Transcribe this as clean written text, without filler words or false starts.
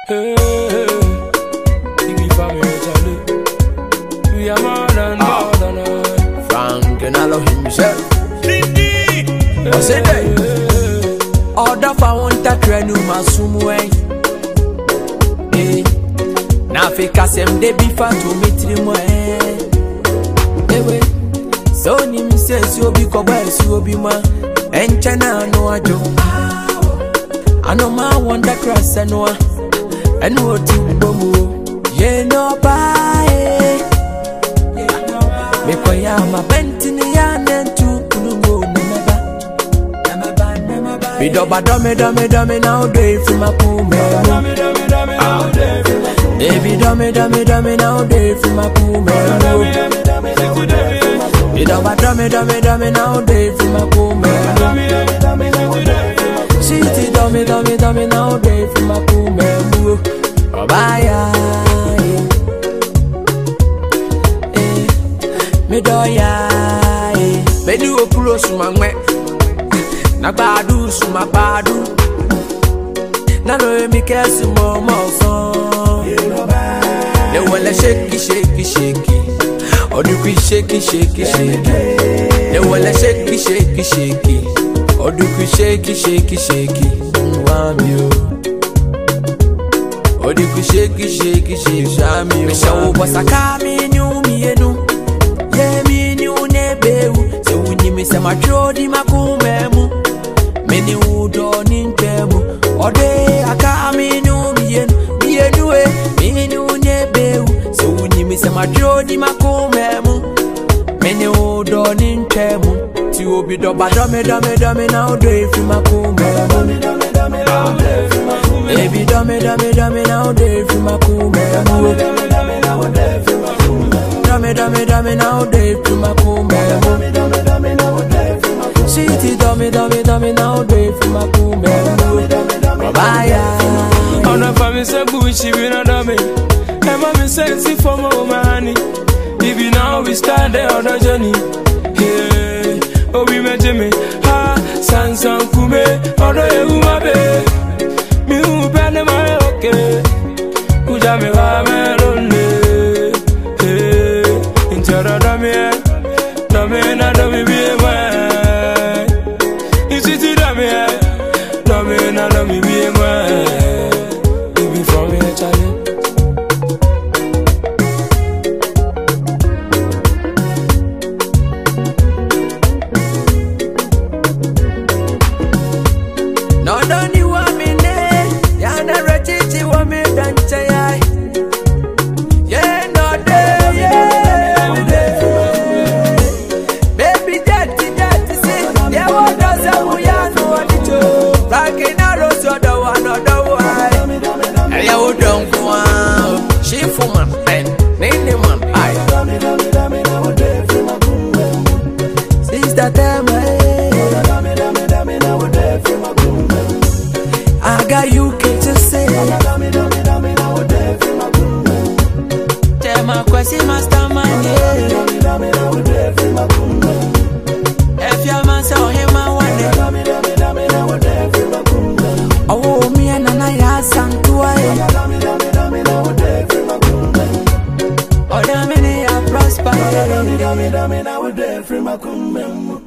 Hey, family, Charlie. We are more than Frank and Allah himself. I said that. Order for one that renu masumwe. Na fika sem de bifa to mitri mo. Ewe. So ni mi se si obi ko ba si obi ma. Enche na no ajo. Ano ma wonder cross anwa. Enu oti bomu. Ye no bye. Me koya ma bentini ya nentu kulungo nemeba. Me doba dome now do it for my pool man. Baby dome now do it for my pool man. Me doba dome now do it for my pool man. City dome now do it for my pool man. Bye. Me doya, me do pulo suma mwe, na badu suma badu, na no mi kesi mo son. Le wale shake, oduku shake. Le wale shake, oduku shake. Wamio, oduku shake. Shami, me shawo basaka mi enu. Se unimi se matrodi makumemu meni udo nintemu ode aka aminu mienu nyebeu se unimi se matrodi makumemu meni udo nintemu ti obi do badome na odo efi makumemu baby dome na odo efi makumemu dame now day to my pool man. City dame now day to my pool man. Bye. On a family say bushi we no dame. Emma me sense for my money. If now we start the other journey. Hey, oh we met me. Ha, san kume. Odo you my babe. Me who bend my okay. Uja me wa me lonely. Dame be mine. Is it dame be mine. Baby from me, Charlie. No, don't you want me there? Yana Rachichi want me dance. Yeah, no day, yeah. She for man and name man I since that time I got UK to say tell my question master man if your man saw him I want it oh me and I sang to I prosper.